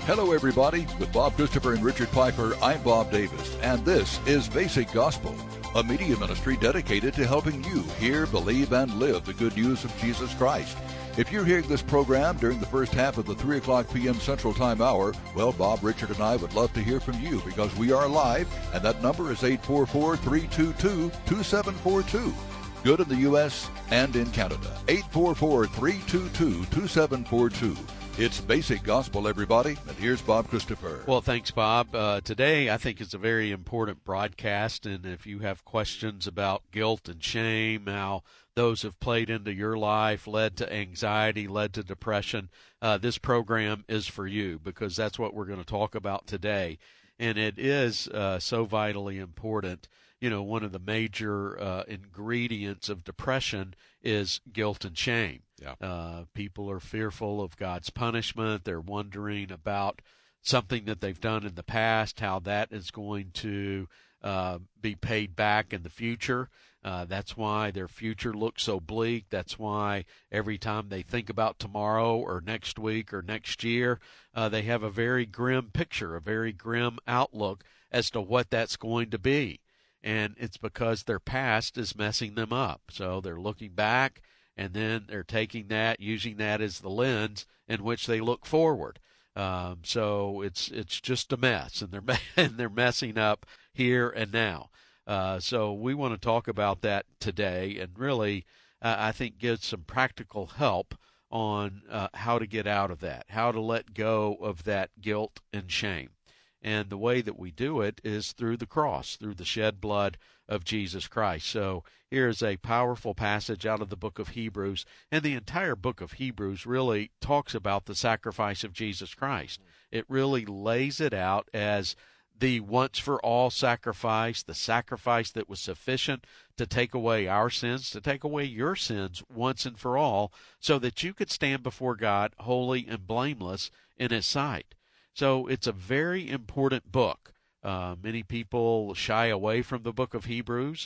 Hello, everybody. With Bob Christopher and Richard Piper, I'm Bob Davis, and this is Basic Gospel, a media ministry dedicated to helping you hear, believe, and live the good news of Jesus Christ. If you're hearing this program during the first half of the 3 o'clock p.m. Central Time hour, well, Bob, Richard, and I would love to hear from you because we are live, and that number is 844-322-2742. Good in the U.S. and in Canada. 844-322-2742. It's Basic Gospel, everybody, and here's Bob Christopher. Well, thanks, Bob. Today, I think it's a very important broadcast, and if you have questions about guilt and shame, how those have played into your life, led to anxiety, led to depression, this program is for you because that's what we're going to talk about today, and it is so vitally important. You know, one of the major ingredients of depression is guilt and shame. Yeah. People are fearful of God's punishment. They're wondering about something that they've done in the past, how that is going to be paid back in the future. That's why their future looks so bleak. That's why every time they think about tomorrow or next week or next year, they have a very grim picture, a very grim outlook as to what that's going to be. And it's because their past is messing them up. So they're looking back, and then they're taking that, using that as the lens in which they look forward. So it's just a mess, and they're messing up here and now. So we want to talk about that today, and really, I think give some practical help on how to get out of that, how to let go of that guilt and shame. And the way that we do it is through the cross, through the shed blood of Jesus Christ. So here's a powerful passage out of the book of Hebrews. And the entire book of Hebrews really talks about the sacrifice of Jesus Christ. It really lays it out as the once-for-all sacrifice, the sacrifice that was sufficient to take away our sins, to take away your sins once and for all, so that you could stand before God holy and blameless in His sight. So it's a very important book. Many people shy away from the book of Hebrews.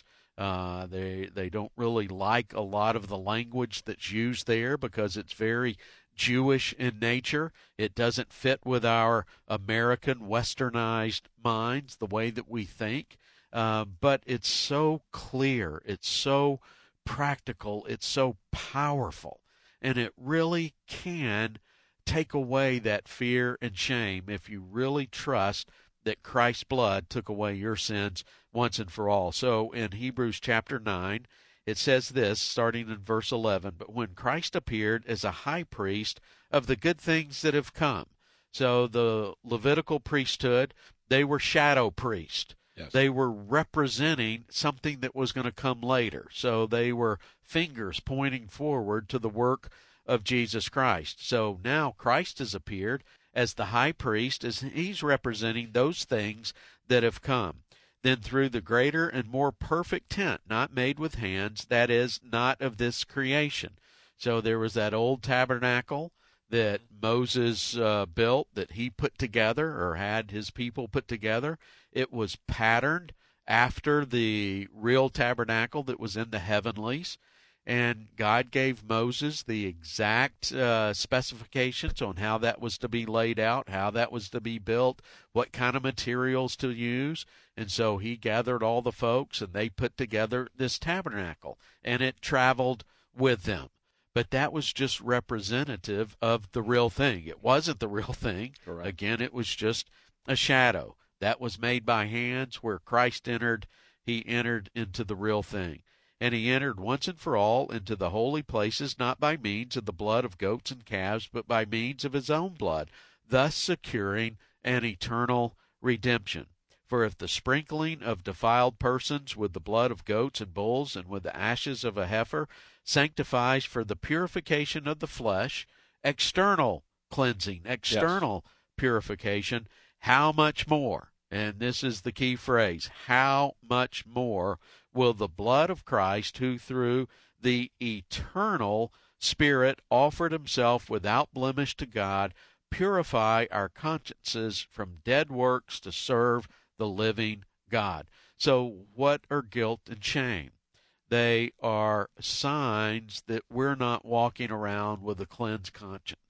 They don't really like a lot of the language that's used there because it's very Jewish in nature. It doesn't fit with our American westernized minds, the way that we think. But it's so clear. It's so practical. It's so powerful. And it really can take away that fear and shame if you really trust that Christ's blood took away your sins once and for all. So in Hebrews chapter 9, it says this, starting in verse 11, "But when Christ appeared as a high priest of the good things that have come." So the Levitical priesthood, they were shadow priests. Yes. They were representing something that was going to come later. So they were fingers pointing forward to the work of Jesus Christ. So now Christ has appeared as the high priest, as He's representing those things that have come. Then through the greater and more perfect tent, not made with hands, that is, not of this creation. So there was that old tabernacle that Moses built, that he put together, or had his people put together. It was patterned after the real tabernacle that was in the heavenlies. And God gave Moses the exact specifications on how that was to be laid out, how that was to be built, what kind of materials to use. And so He gathered all the folks, and they put together this tabernacle, and it traveled with them. But that was just representative of the real thing. It wasn't the real thing. Correct. Again, it was just a shadow. That was made by hands. Where Christ entered, He entered into the real thing. And He entered once and for all into the holy places, not by means of the blood of goats and calves, but by means of His own blood, thus securing an eternal redemption. For if the sprinkling of defiled persons with the blood of goats and bulls and with the ashes of a heifer sanctifies for the purification of the flesh, external cleansing, external purification, how much more, and this is the key phrase, how much more will the blood of Christ, who through the eternal Spirit offered Himself without blemish to God, purify our consciences from dead works to serve the living God. So what are guilt and shame? They are signs that we're not walking around with a cleansed conscience.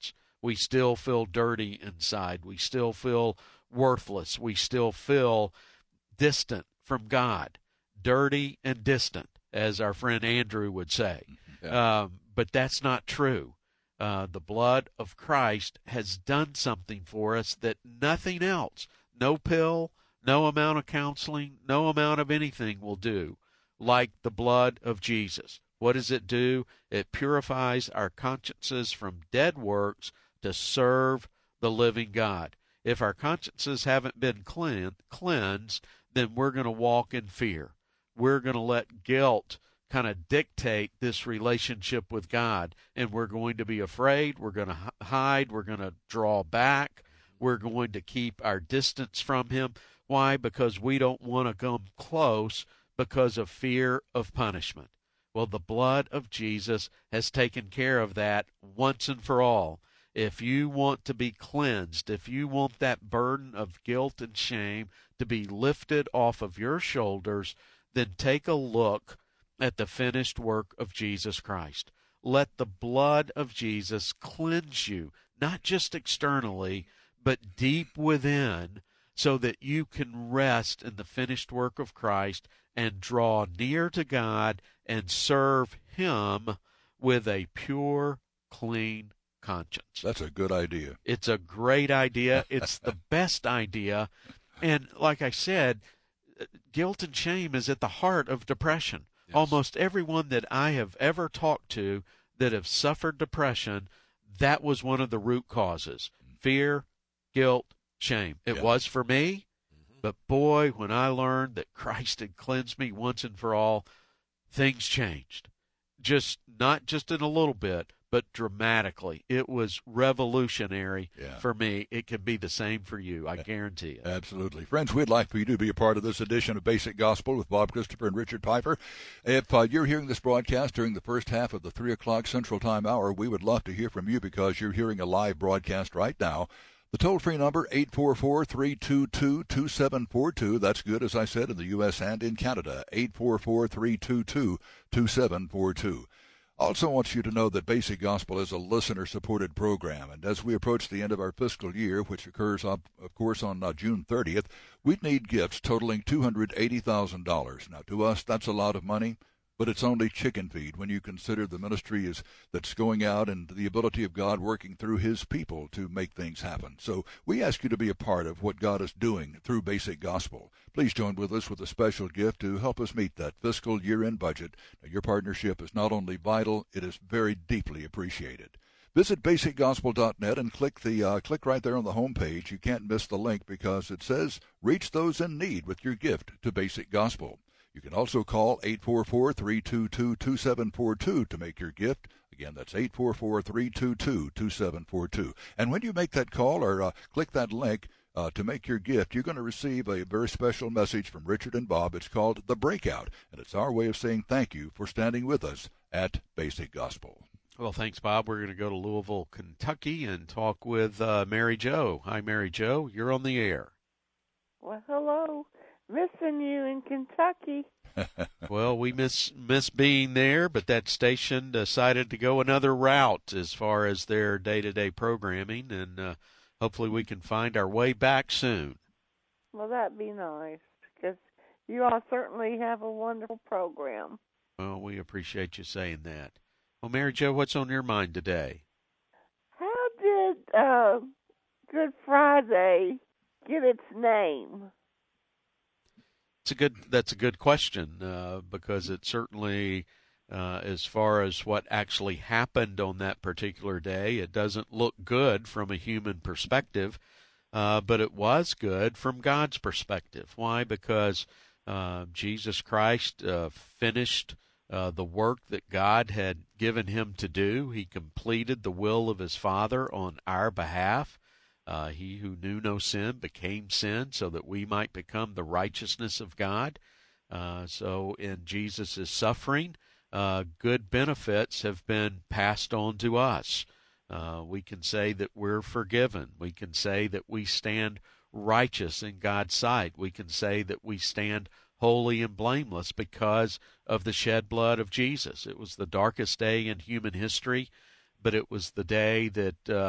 We still feel dirty inside. We still feel worthless. We still feel distant from God, dirty and distant, as our friend Andrew would say. Yeah. But that's not true. The blood of Christ has done something for us that nothing else, no pill, no amount of counseling, no amount of anything will do like the blood of Jesus. What does it do? It purifies our consciences from dead works to serve the living God. If our consciences haven't been cleansed, then we're going to walk in fear. We're going to let guilt kind of dictate this relationship with God, and we're going to be afraid. We're going to hide. We're going to draw back. We're going to keep our distance from Him. Why? Because we don't want to come close because of fear of punishment. Well, the blood of Jesus has taken care of that once and for all. If you want to be cleansed, if you want that burden of guilt and shame to be lifted off of your shoulders, then take a look at the finished work of Jesus Christ. Let the blood of Jesus cleanse you, not just externally, but deep within, so that you can rest in the finished work of Christ and draw near to God and serve Him with a pure, clean conscience. That's a good idea. It's a great idea. It's the best idea. And like I said, guilt and shame is at the heart of depression. Yes. Almost everyone that I have ever talked to that have suffered depression, that was one of the root causes. Fear, guilt, shame. It was for me, but boy, when I learned that Christ had cleansed me once and for all, things changed. Not just in a little bit, but dramatically. It was revolutionary for me. It can be the same for you, I guarantee it. Absolutely. Friends, we'd like for you to be a part of this edition of Basic Gospel with Bob Christopher and Richard Piper. If you're hearing this broadcast during the first half of the 3 o'clock Central Time hour, we would love to hear from you because you're hearing a live broadcast right now. The toll-free number, 844-322-2742. That's good, as I said, in the U.S. and in Canada, 844-322-2742. Also want you to know that Basic Gospel is a listener-supported program, and as we approach the end of our fiscal year, which occurs, of course, on June 30th, we'd need gifts totaling $280,000. Now, to us, that's a lot of money, but it's only chicken feed when you consider the ministry that's going out and the ability of God working through His people to make things happen. So we ask you to be a part of what God is doing through Basic Gospel. Please join with us with a special gift to help us meet that fiscal year-end budget. Now, your partnership is not only vital, it is very deeply appreciated. Visit basicgospel.net and click right there on the home page. You can't miss the link because it says, reach those in need with your gift to Basic Gospel. You can also call 844-322-2742 to make your gift. Again, that's 844-322-2742. And when you make that call or click that link to make your gift, you're going to receive a very special message from Richard and Bob. It's called The Breakout, and it's our way of saying thank you for standing with us at Basic Gospel. Well, thanks, Bob. We're going to go to Louisville, Kentucky, and talk with Mary Jo. Hi, Mary Jo. You're on the air. Well, hello. Missing you in Kentucky. Well, we miss being there, but that station decided to go another route as far as their day-to-day programming, and hopefully we can find our way back soon. Well, that'd be nice, because you all certainly have a wonderful program. Well, we appreciate you saying that. Well, Mary Jo, what's on your mind today? How did Good Friday get its name? That's a good question because it certainly, as far as what actually happened on that particular day, it doesn't look good from a human perspective, but it was good from God's perspective. Why? Because Jesus Christ finished the work that God had given him to do. He completed the will of his Father on our behalf. He who knew no sin became sin so that we might become the righteousness of God. So in Jesus' suffering, good benefits have been passed on to us. We can say that we're forgiven. We can say that we stand righteous in God's sight. We can say that we stand holy and blameless because of the shed blood of Jesus. It was the darkest day in human history, but it was the day that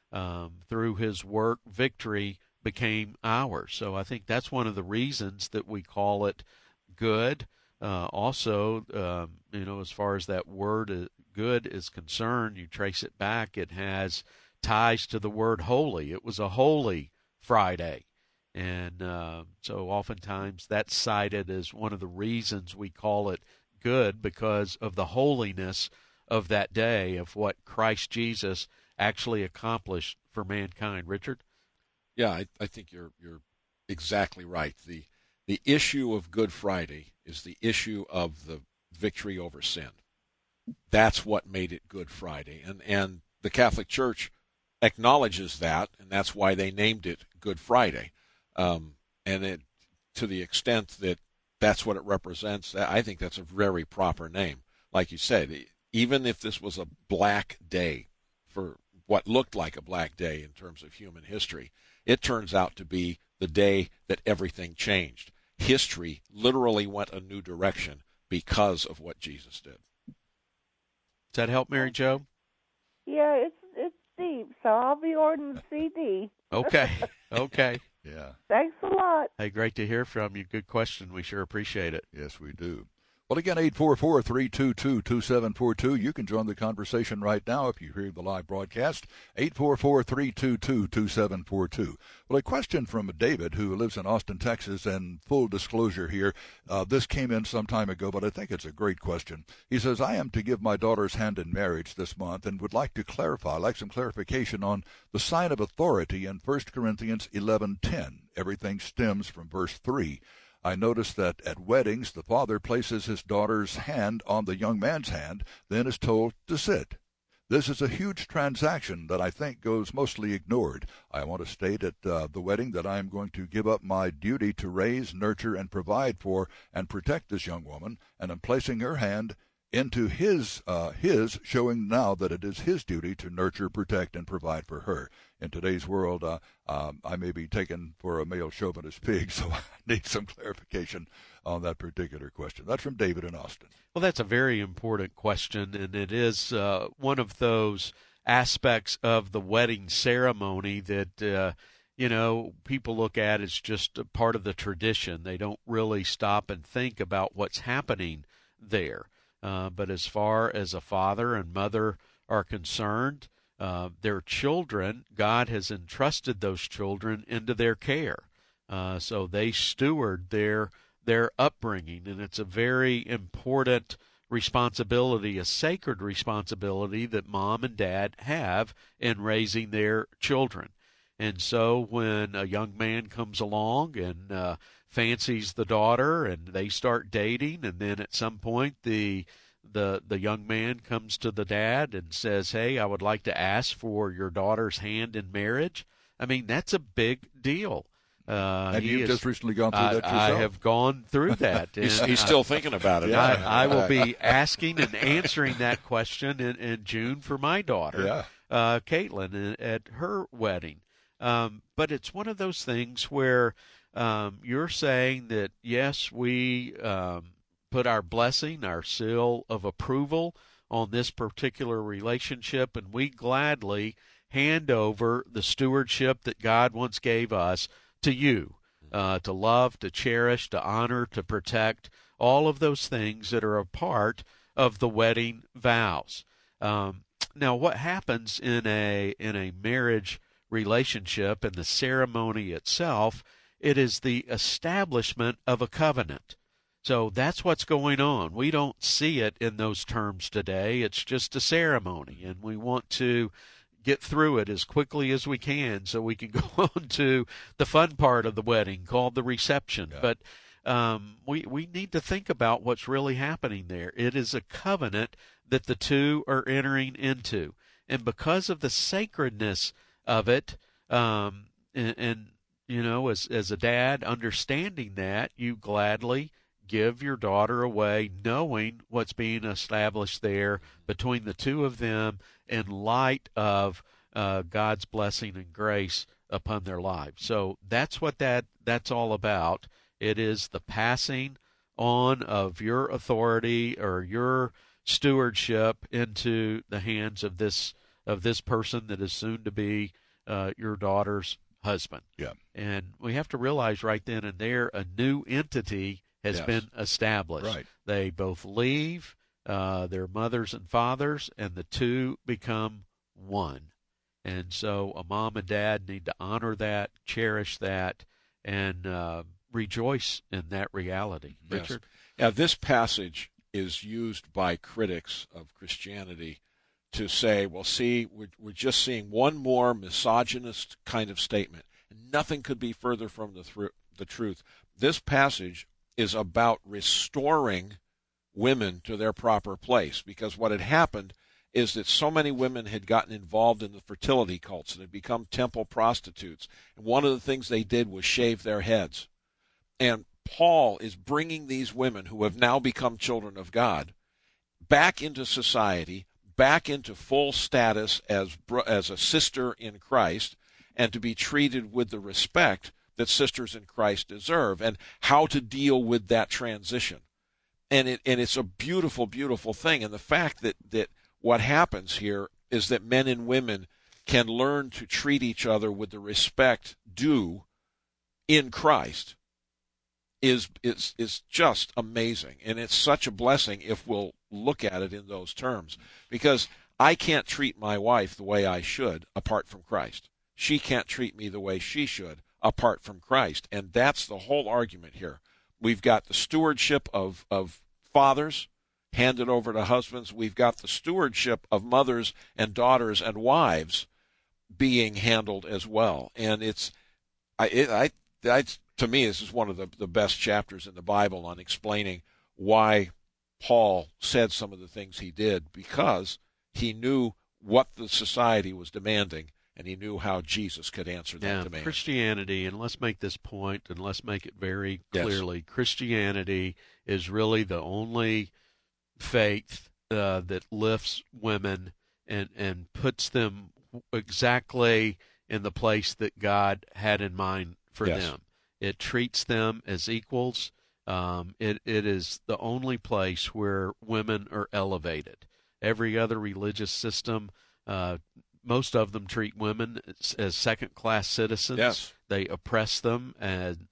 through his work, victory became ours. So I think that's one of the reasons that we call it good. Also, as far as that word good is concerned, you trace it back, it has ties to the word holy. It was a holy Friday. And so oftentimes that's cited as one of the reasons we call it good, because of the holiness of that day, of what Christ Jesus actually accomplished for mankind. Richard? Yeah, I think you're exactly right. The issue of Good Friday is the issue of the victory over sin. That's what made it Good Friday. And the Catholic Church acknowledges that, and that's why they named it Good Friday. And it, to the extent that that's what it represents, I think that's a very proper name. Like you said, even if this was a black day, for what looked like a black day in terms of human history, it turns out to be the day that everything changed. History literally went a new direction because of what Jesus did. Does that help, Mary Jo? Yeah, it's deep, so I'll be ordering the CD. Okay. Yeah. Thanks a lot. Hey, great to hear from you. Good question. We sure appreciate it. Yes, we do. Well, again, 844-322-2742. You can join the conversation right now if you hear the live broadcast, 844-322-2742. Well, a question from David, who lives in Austin, Texas, and full disclosure here, this came in some time ago, but I think it's a great question. He says, I am to give my daughter's hand in marriage this month and would like some clarification on the sign of authority in 1 Corinthians 11:10. Everything stems from verse 3. I noticed that at weddings, the father places his daughter's hand on the young man's hand, then is told to sit. This is a huge transaction that I think goes mostly ignored. I want to state at the wedding that I am going to give up my duty to raise, nurture, and provide for and protect this young woman, and am placing her hand into his, showing now that it is his duty to nurture, protect, and provide for her. In today's world, I may be taken for a male chauvinist pig, so I need some clarification on that particular question. That's from David in Austin. Well, that's a very important question, and it is one of those aspects of the wedding ceremony that, people look at as just a part of the tradition. They don't really stop and think about what's happening there. But as far as a father and mother are concerned, their children, God has entrusted those children into their care. So they steward their upbringing, and it's a very important responsibility, a sacred responsibility that mom and dad have in raising their children. And so when a young man comes along and fancies the daughter and they start dating, and then at some point the young man comes to the dad and says, hey, I would like to ask for your daughter's hand in marriage. I mean, that's a big deal. Have you just recently gone through that yourself? I have gone through that. He's still thinking about it. Yeah. I will be asking and answering that question in June for my daughter, Caitlin, at her wedding. But it's one of those things where you're saying that, yes, we put our blessing, our seal of approval on this particular relationship, and we gladly hand over the stewardship that God once gave us to you, to love, to cherish, to honor, to protect, all of those things that are a part of the wedding vows. Now, what happens in a marriage relationship and the ceremony itself, it is the establishment of a covenant. So that's what's going on. We don't see it in those terms today. It's just a ceremony, and we want to get through it as quickly as we can so we can go on to the fun part of the wedding called the reception. Yeah. But we need to think about what's really happening there. It is a covenant that the two are entering into. And because of the sacredness of it, and you know, as a dad, understanding that, you gladly give your daughter away knowing what's being established there between the two of them in light of God's blessing and grace upon their lives. So that's what that's all about. It is the passing on of your authority or your stewardship into the hands of this of this person that is soon to be your daughter's husband. Yeah. And we have to realize right then and there a new entity has Yes. been established. Right. They both leave their mothers and fathers, and the two become one. And so a mom and dad need to honor that, cherish that, and rejoice in that reality. Yes. Richard? Yeah, this passage is used by critics of Christianity to say, well, see, we're just seeing one more misogynist kind of statement. Nothing could be further from the truth. This passage is about restoring women to their proper place, because what had happened is that so many women had gotten involved in the fertility cults and had become temple prostitutes. And one of the things they did was shave their heads. And Paul is bringing these women who have now become children of God back into society, back into full status as a sister in Christ, and to be treated with the respect that sisters in Christ deserve, and how to deal with that transition. And it's a beautiful, beautiful thing. And the fact that what happens here is that men and women can learn to treat each other with the respect due in Christ is just amazing. And it's such a blessing if we'll look at it in those terms. Because I can't treat my wife the way I should apart from Christ. She can't treat me the way she should apart from Christ. And that's the whole argument here. We've got the stewardship of fathers handed over to husbands. We've got the stewardship of mothers and daughters and wives being handled as well. And to me, this is one of the best chapters in the Bible on explaining why Paul said some of the things he did, because he knew what the society was demanding, and he knew how Jesus could answer that demand. Christianity, and let's make this point, and let's make it very clearly, Yes. Christianity is really the only faith that lifts women and puts them exactly in the place that God had in mind for Yes. them. It treats them as equals. It is the only place where women are elevated. Every other religious system, most of them treat women as second-class citizens. Yes. They oppress them, and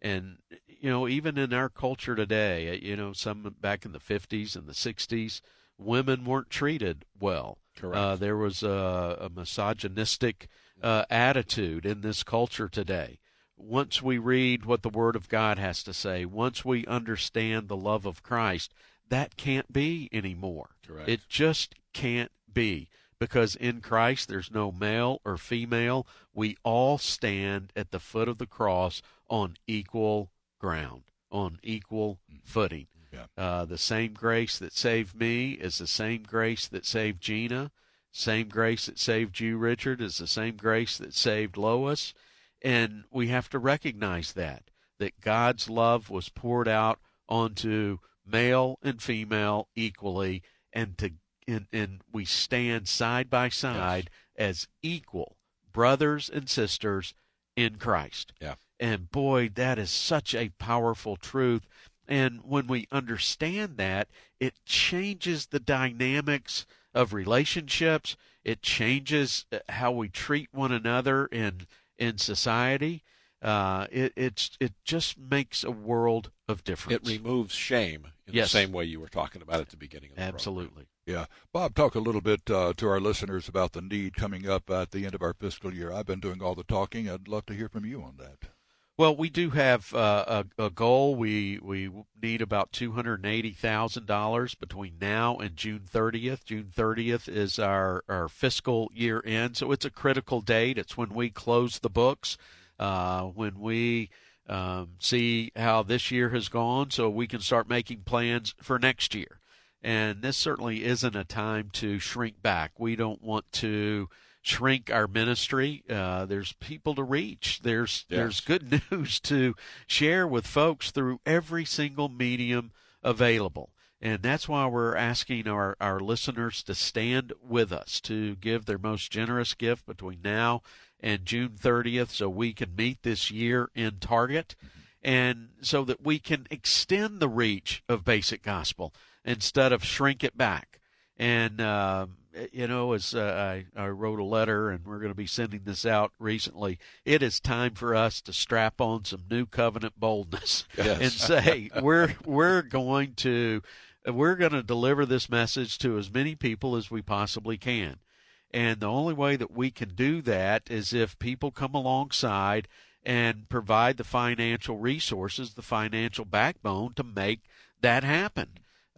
even in our culture today, some back in the 50s and the 60s, women weren't treated well. Correct. There was a misogynistic attitude in this culture today. Once we read what the Word of God has to say, once we understand the love of Christ, that can't be anymore. Correct. It just can't be, because in Christ there's no male or female. We all stand at the foot of the cross on equal ground, on equal footing. Yeah. The same grace that saved me is the same grace that saved Gina. Same grace that saved you, Richard, is the same grace that saved Lois. And we have to recognize that God's love was poured out onto male and female equally, and we stand side by side as equal brothers and sisters in Christ. Yeah. And boy, that is such a powerful truth. And when we understand that, it changes the dynamics of relationships. It changes how we treat one another in society. It just makes a world of difference. It removes shame in the same way you were talking about at the beginning of the Absolutely. Yeah. Bob, talk a little bit to our listeners about the need coming up at the end of our fiscal year. I've been doing all the talking. I'd love to hear from you on that. Well, we do have a goal. We need about $280,000 between now and June 30th. June 30th is our fiscal year end, so it's a critical date. It's when we close the books, when we see how this year has gone, so we can start making plans for next year. And this certainly isn't a time to shrink back. We don't want to shrink our ministry. There's people to reach. There's good news to share with folks through every single medium available. And that's why we're asking our listeners to stand with us, to give their most generous gift between now and June 30th so we can meet this year in target, and so that we can extend the reach of Basic Gospel instead of shrink it back. And as I wrote a letter, and we're going to be sending this out recently, it is time for us to strap on some new covenant boldness and say we're going to deliver this message to as many people as we possibly can. And the only way that we can do that is if people come alongside and provide the financial resources, the financial backbone to make that happen.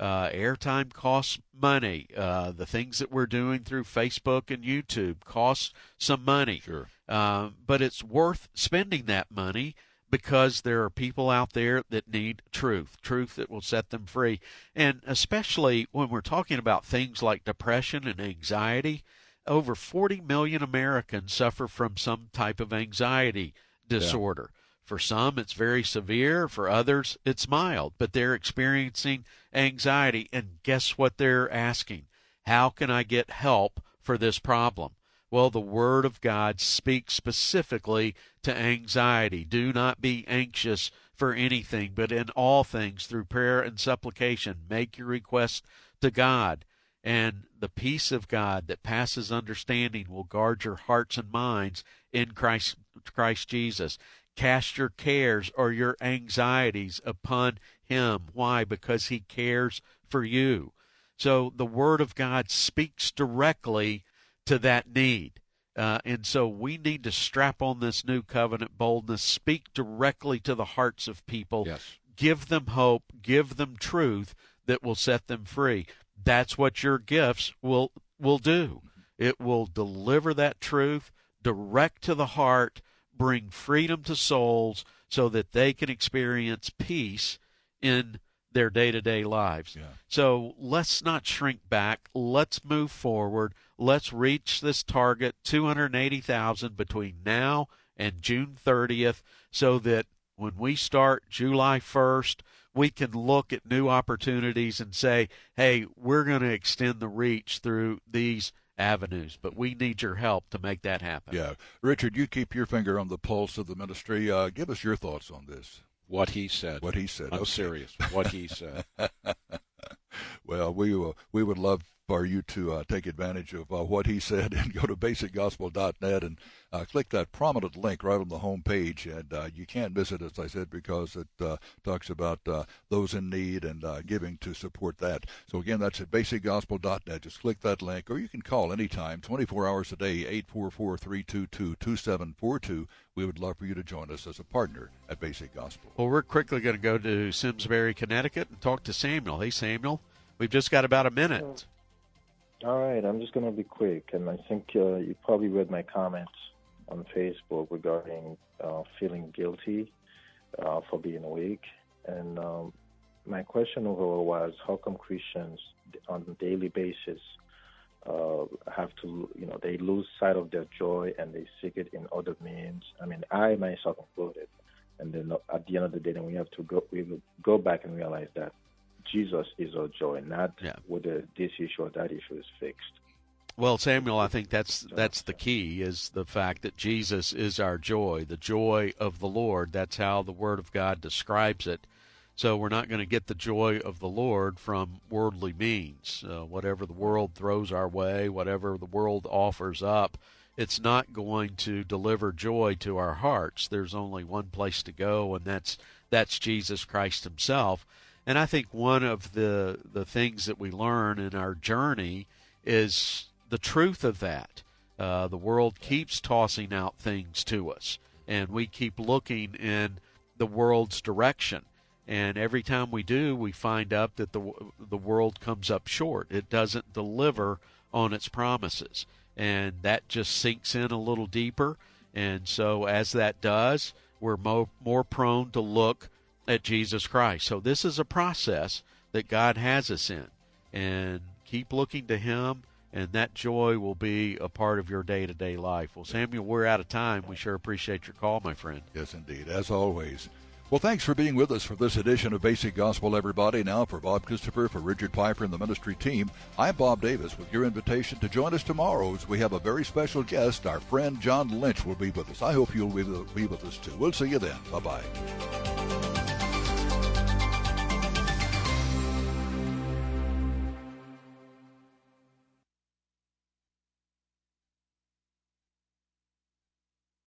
Airtime costs money. The things that we're doing through Facebook and YouTube costs some money. Sure. But it's worth spending that money because there are people out there that need truth that will set them free. And especially when we're talking about things like depression and anxiety, over 40 million Americans suffer from some type of anxiety disorder. Yeah. For some, it's very severe. For others, it's mild. But they're experiencing anxiety. And guess what they're asking? How can I get help for this problem? Well, the Word of God speaks specifically to anxiety. Do not be anxious for anything, but in all things, through prayer and supplication, make your requests to God. And the peace of God that passes understanding will guard your hearts and minds in Christ Jesus. Cast your cares or your anxieties upon Him. Why? Because He cares for you. So the Word of God speaks directly to that need. And so we need to strap on this new covenant boldness, speak directly to the hearts of people, give them hope, give them truth that will set them free. That's what your gifts will do. It will deliver that truth direct to the heart, bring freedom to souls so that they can experience peace in their day-to-day lives. Yeah. So let's not shrink back. Let's move forward. Let's reach this target, 280,000 between now and June 30th, so that when we start July 1st, we can look at new opportunities and say, hey, we're going to extend the reach through these avenues, but we need your help to make that happen. Yeah. Richard, you keep your finger on the pulse of the ministry. Give us your thoughts on this. What he said. I'm serious. What he said. Well, we would love for you to take advantage of what he said and go to basicgospel.net and click that prominent link right on the home page. And you can't miss it, as I said, because it talks about those in need and giving to support that. So, again, that's at basicgospel.net. Just click that link, or you can call anytime, 24 hours a day, 844-322-2742. We would love for you to join us as a partner at Basic Gospel. Well, we're quickly going to go to Simsbury, Connecticut, and talk to Samuel. Hey, Samuel, we've just got about a minute. All right, I'm just going to be quick, and I think you probably read my comments on Facebook regarding feeling guilty for being weak. And my question overall was, how come Christians on a daily basis have to, they lose sight of their joy and they seek it in other means? I mean, I myself included. And then at the end of the day, then we have to go back and realize that Jesus is our joy, not whether this issue or that issue is fixed. Well, Samuel, I think that's the key, is the fact that Jesus is our joy, the joy of the Lord. That's how the Word of God describes it. So we're not going to get the joy of the Lord from worldly means. Whatever the world throws our way, whatever the world offers up, it's not going to deliver joy to our hearts. There's only one place to go, and that's Jesus Christ Himself. And I think one of the things that we learn in our journey is the truth of that. The world keeps tossing out things to us, and we keep looking in the world's direction. And every time we do, we find out that the world comes up short. It doesn't deliver on its promises. And that just sinks in a little deeper. And so as that does, we're more prone to look at Jesus Christ. So this is a process that God has us in. And keep looking to Him, and that joy will be a part of your day-to-day life. Well, Samuel, we're out of time. We sure appreciate your call, my friend. Yes, indeed, as always. Well, thanks for being with us for this edition of Basic Gospel, everybody. Now, for Bob Christopher, for Richard Piper and the ministry team, I'm Bob Davis with your invitation to join us tomorrow as we have a very special guest. Our friend John Lynch will be with us. I hope you'll be with us, too. We'll see you then. Bye-bye.